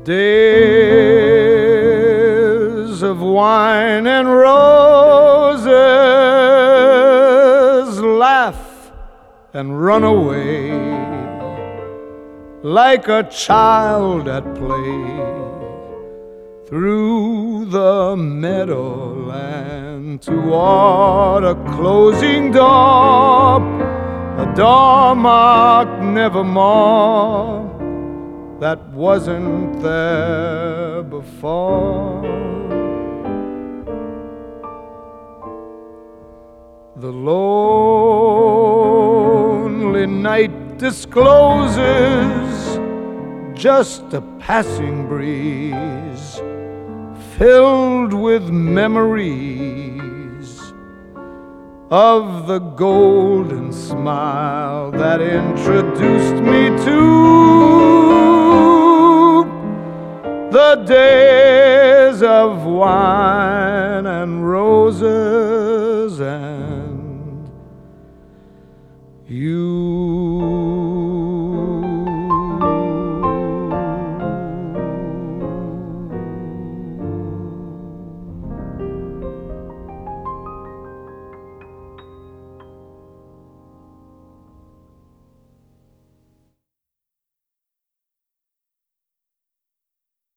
Days of wine and roses, laugh and run away like a child at play through the meadowland toward a closing door, a door marked nevermore that wasn't there before. The lonely night discloses just a passing breeze filled with memories of the golden smile that introduced me to the days of wine and roses and you.